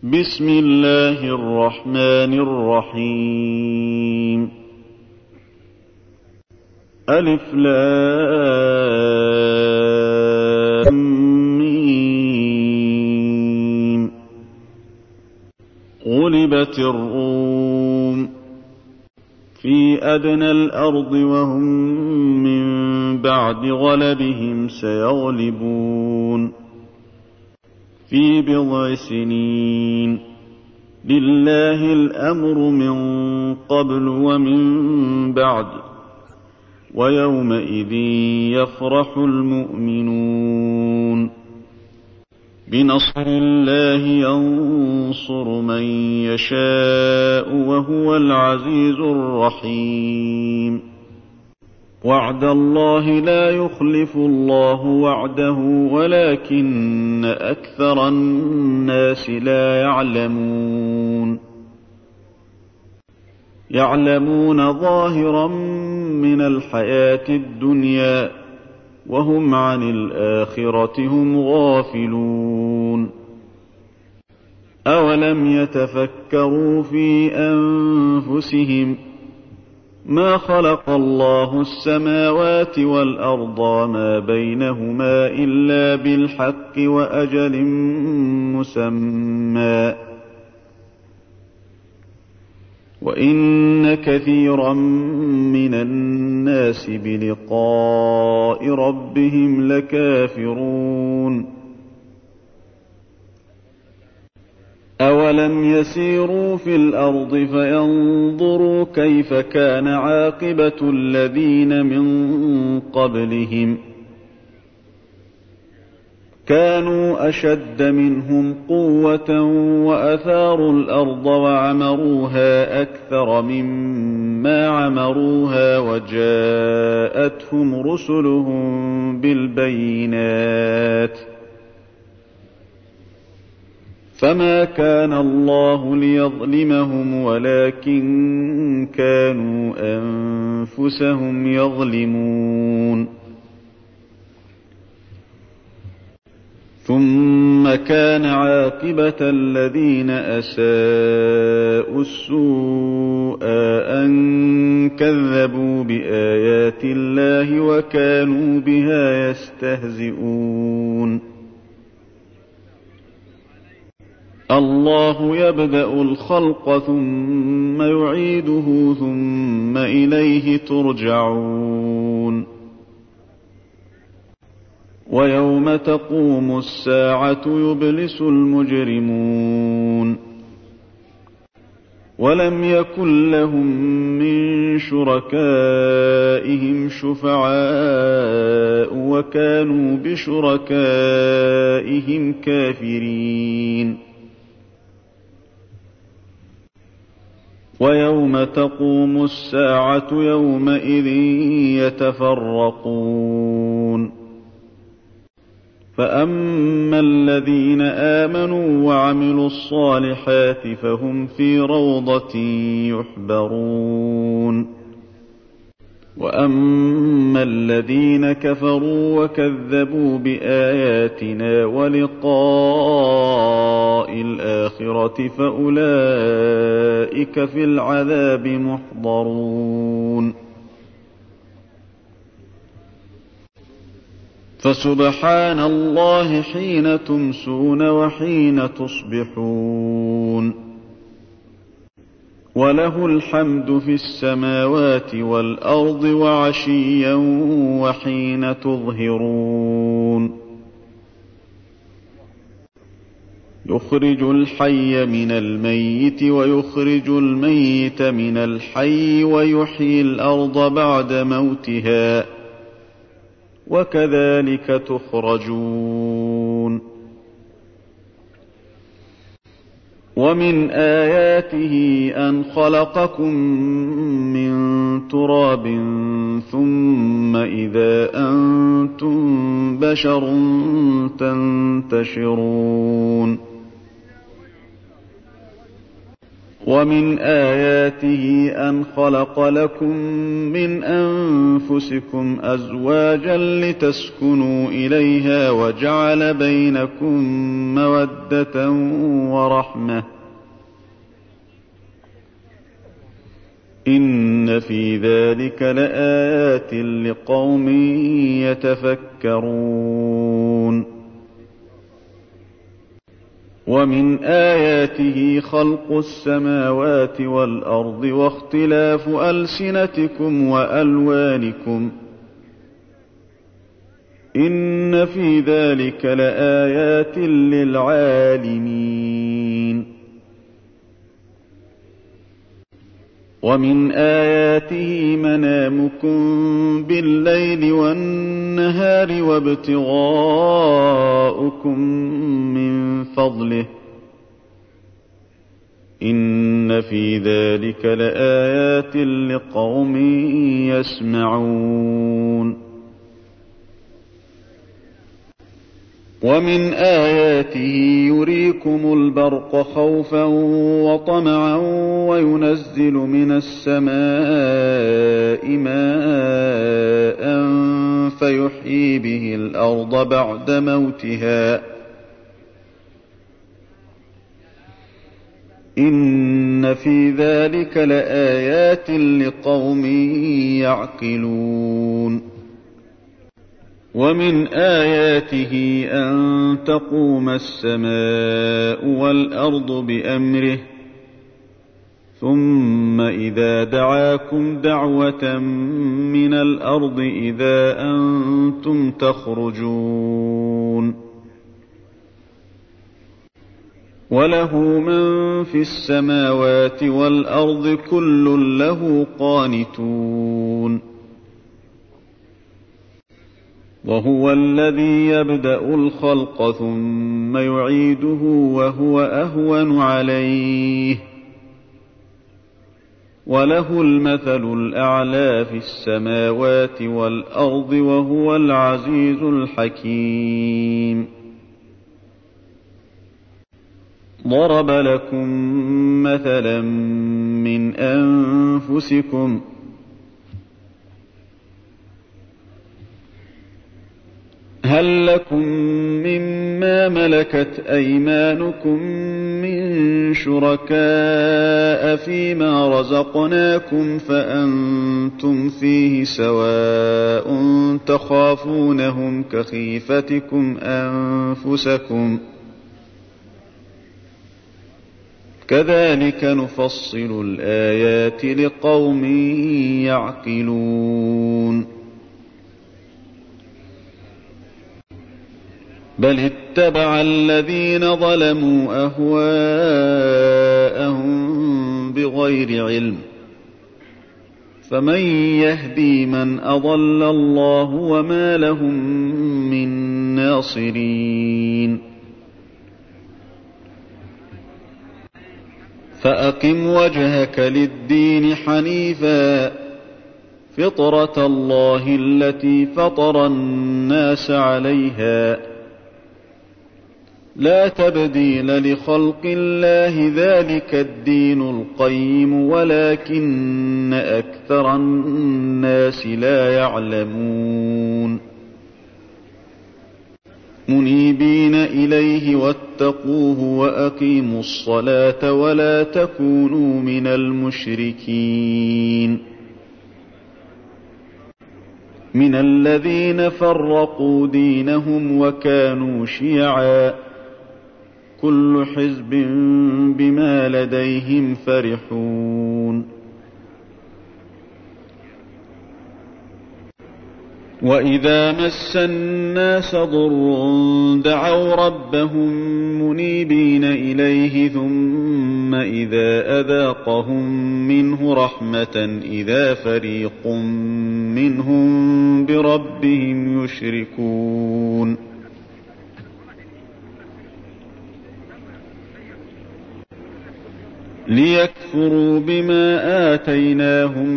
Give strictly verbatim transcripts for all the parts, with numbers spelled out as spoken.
بسم الله الرحمن الرحيم. ألف لام ميم. غلبت الروم في أدنى الأرض وهم من بعد غلبهم سيغلبون في بضع سنين. لله الأمر من قبل ومن بعد ويومئذ يفرح المؤمنون. بنصر الله ينصر من يشاء وهو العزيز الرحيم. وعد الله لا يخلف الله وعده ولكن أكثر الناس لا يعلمون. يعلمون ظاهرا من الحياة الدنيا وهم عن الآخرة هم غافلون. أولم يتفكروا في أنفسهم ما خلق الله السماوات والأرض وما بينهما إلا بالحق وأجل مسمى وإن كثيرا من الناس بلقاء ربهم لكافرون. أولم يسيروا في الأرض فينظروا كيف كان عاقبة الذين من قبلهم كانوا أشد منهم قوة وأثاروا الأرض وعمروها أكثر مما عمروها وجاءتهم رسلهم بالبينات فما كان الله ليظلمهم ولكن كانوا أنفسهم يظلمون. ثم كان عاقبة الذين أساءوا السوء أن كذبوا بآيات الله وكانوا بها يستهزئون. الله يبدأ الخلق ثم يعيده ثم إليه ترجعون. ويوم تقوم الساعة يبلس المجرمون ولم يكن لهم من شركائهم شفعاء وكانوا بشركائهم كافرين. ويوم تقوم الساعة يومئذ يتفرقون فأما الذين آمنوا وعملوا الصالحات فهم في روضة يحبرون. وأما الذين كفروا وكذبوا بآياتنا ولقاء الآخرة فأولئك في العذاب محضرون. فسبحان الله حين تمسون وحين تصبحون وله الحمد في السماوات والأرض وعشيا وحين تظهرون. يخرج الحي من الميت ويخرج الميت من الحي ويحيي الأرض بعد موتها وكذلك تخرجون. ومن آياته أن خلقكم من تراب ثم إذا أنتم بشر تنتشرون. ومن آياته أن خلق لكم من أنفسكم أزواجا لتسكنوا إليها وجعل بينكم مودة ورحمة إن في ذلك لآيات لقوم يتفكرون ومن آياته خلق السماوات والأرض واختلاف ألسنتكم وألوانكم إن في ذلك لآيات للعالمين ومن آياته منامكم بالليل والنهار وابتغاؤكم من فضله إن في ذلك لآيات لقوم يسمعون ومن آياته يريكم البرق خوفا وطمعا وينزل من السماء ماء فيحيي به الأرض بعد موتها إن في ذلك لآيات لقوم يعقلون ومن آياته أن تقوم السماء والأرض بأمره ثم إذا دعاكم دعوة من الأرض إذا أنتم تخرجون وله من في السماوات والأرض كل له قانتون وهو الذي يبدأ الخلق ثم يعيده وهو أهون عليه وله المثل الأعلى في السماوات والأرض وهو العزيز الحكيم ضرب لكم مثلا من أنفسكم هل لكم مما ملكت أيمانكم من شركاء فيما رزقناكم فأنتم فيه سواء تخافونهم كخيفتكم أنفسكم كذلك نفصل الآيات لقوم يعقلون بل اتبع الذين ظلموا أهواءهم بغير علم فمن يهدي من أضل الله وما لهم من ناصرين فأقم وجهك للدين حنيفا فطرة الله التي فطر الناس عليها لا تبديل لخلق الله ذلك الدين القيم ولكن أكثر الناس لا يعلمون منيبين إليه واتقوه وأقيموا الصلاة ولا تكونوا من المشركين من الذين فرقوا دينهم وكانوا شيعا كل حزب بما لديهم فرحون وإذا مس الناس ضر دعوا ربهم منيبين إليه ثم إذا أذاقهم منه رحمة إذا فريق منهم بربهم يشركون ليكفروا بما آتيناهم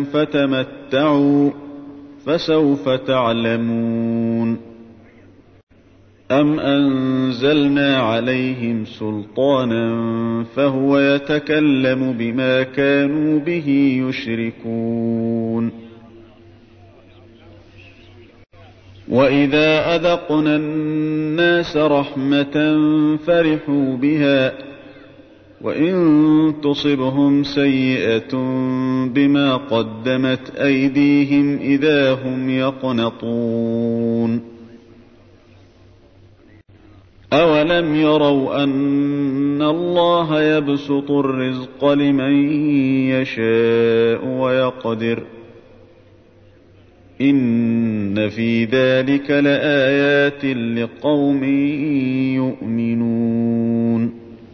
فتمتعوا فسوف تعلمون أم أنزلنا عليهم سلطانا فهو يتكلم بما كانوا به يشركون وإذا أذقنا الناس رحمة فرحوا بها وإن تصبهم سيئة بما قدمت أيديهم إذا هم يقنطون أولم يروا أن الله يبسط الرزق لمن يشاء ويقدر إن في ذلك لآيات لقوم يؤمنون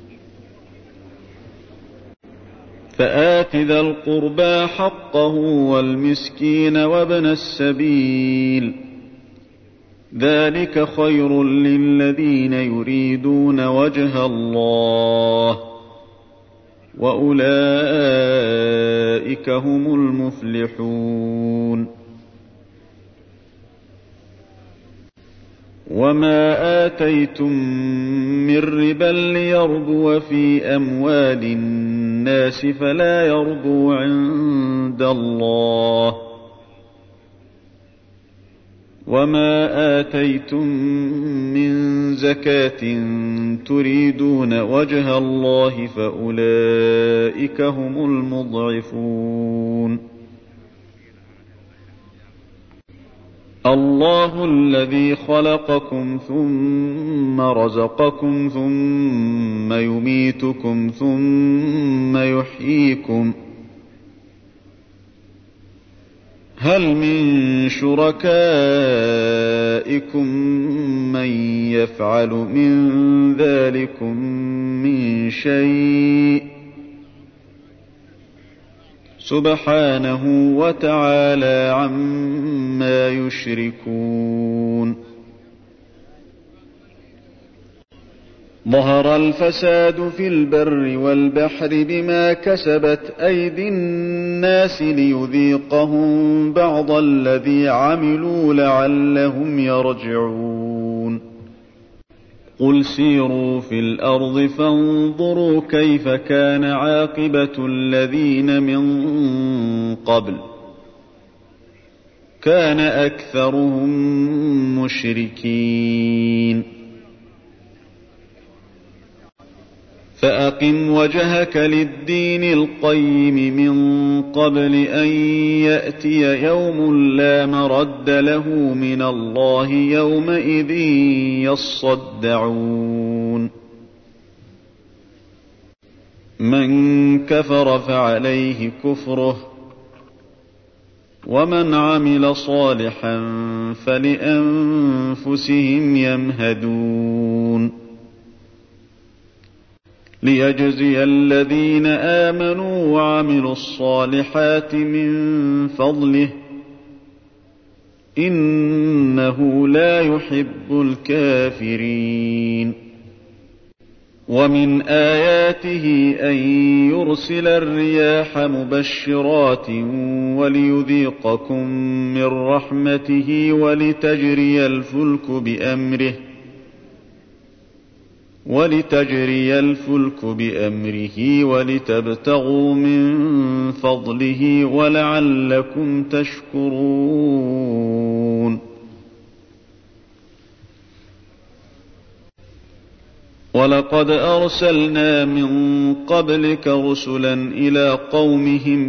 فآت ذا القربى حقه والمسكين وابن السبيل ذلك خير للذين يريدون وجه الله وأولئك هم المفلحون وما آتيتم من ربا ليربو في أموال الناس فلا يربو عند الله وما آتيتم من زكاة تريدون وجه الله فأولئك هم المضعفون الله الذي خلقكم ثم رزقكم ثم يميتكم ثم يحييكم هل من شركائكم من يفعل من ذلكم من شيء سبحانه وتعالى عما يشركون ظهر الفساد في البر والبحر بما كسبت أيدي الناس ليذيقهم بعض الذي عملوا لعلهم يرجعون قل سيروا في الأرض فانظروا كيف كان عاقبة الذين من قبل كان أكثرهم مشركين فأقم وجهك للدين القيم من قبل أن يأتي يوم لا مرد له من الله يومئذ يصدعون من كفر فعليه كفره ومن عمل صالحا فلأنفسهم يمهدون ليجزي الذين آمنوا وعملوا الصالحات من فضله إنه لا يحب الكافرين ومن آياته أن يرسل الرياح مبشرات وليذيقكم من رحمته ولتجري الفلك بأمره ولتجري الفلك بأمره ولتبتغوا من فضله ولعلكم تشكرون ولقد أرسلنا من قبلك رسلا إلى قومهم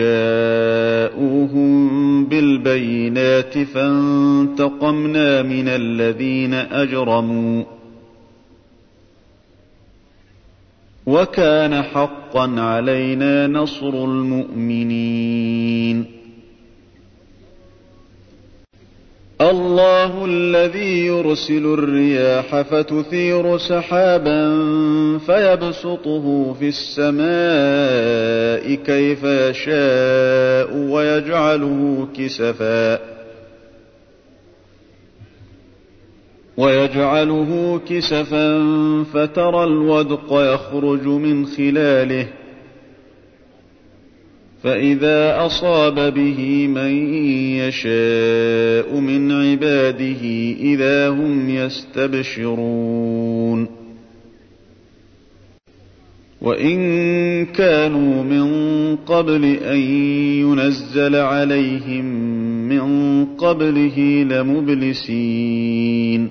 فجاءوهم بالبينات فانتقمنا من الذين أجرموا وكان حقا علينا نصر المؤمنين الله الذي يرسل الرياح فتثير سحابا فيبسطه في السماء كيف يشاء ويجعله كسفا ويجعله كسفا فترى الودق يخرج من خلاله فإذا أصاب به من يشاء من عباده إذا هم يستبشرون وإن كانوا من قبل أن ينزل عليهم من قبله لمبلسين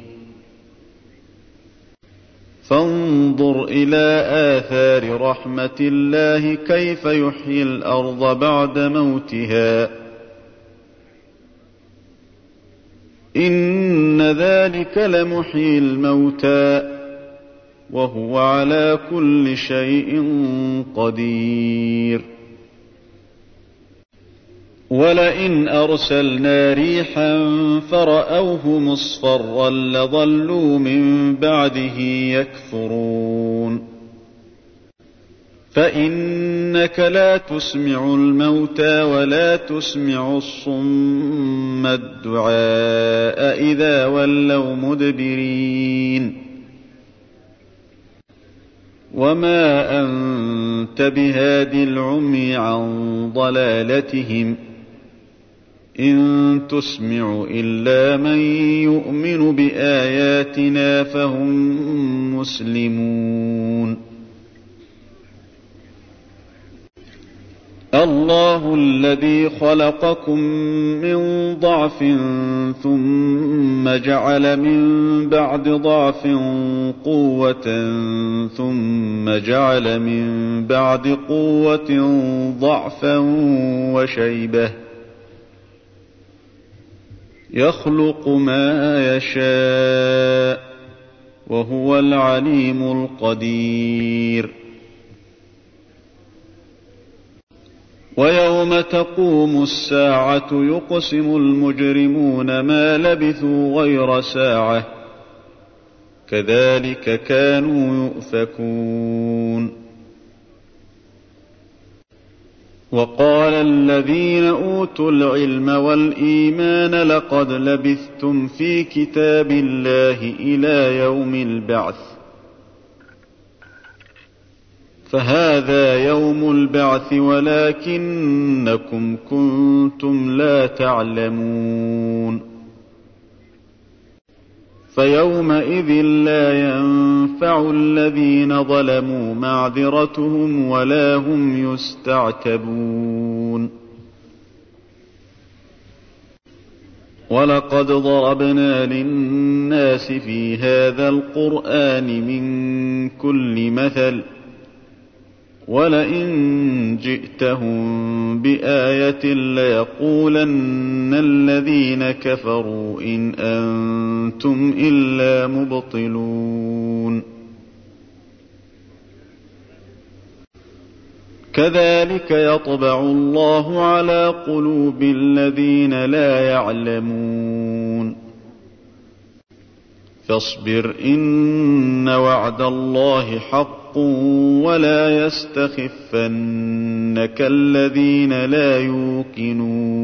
فانظر إلى آثار رحمة الله كيف يحيي الأرض بعد موتها إن ذلك لمحيي الموتى وهو على كل شيء قدير ولئن أرسلنا ريحا فرأوه مصفرا لظلوا من بعده يكفرون فإنك لا تسمع الموتى ولا تسمع الصم الدعاء إذا ولوا مدبرين وما أنت بهاد العمي عن ضلالتهم إن تسمع إلا من يؤمن بآياتنا فهم مسلمون الله الذي خلقكم من ضعف ثم جعل من بعد ضعف قوة ثم جعل من بعد قوة ضعفا وشيبة يخلق ما يشاء وهو العليم القدير ويوم تقوم الساعة يقسم المجرمون ما لبثوا غير ساعة كذلك كانوا يؤفكون وقال الذين أوتوا العلم والإيمان لقد لبثتم في كتاب الله إلى يوم البعث فهذا يوم البعث ولكنكم كنتم لا تعلمون فيومئذ لا ينفع الذين ظلموا معذرتهم ولا هم يستعتبون ولقد ضربنا للناس في هذا القرآن من كل مثل ولئن جئتهم بآية ليقولن الذين كفروا إن أنتم إلا مبطلون كذلك يطبع الله على قلوب الذين لا يعلمون فاصبر إن وعد الله حق ولا يستخفنك الذين لا يوقنون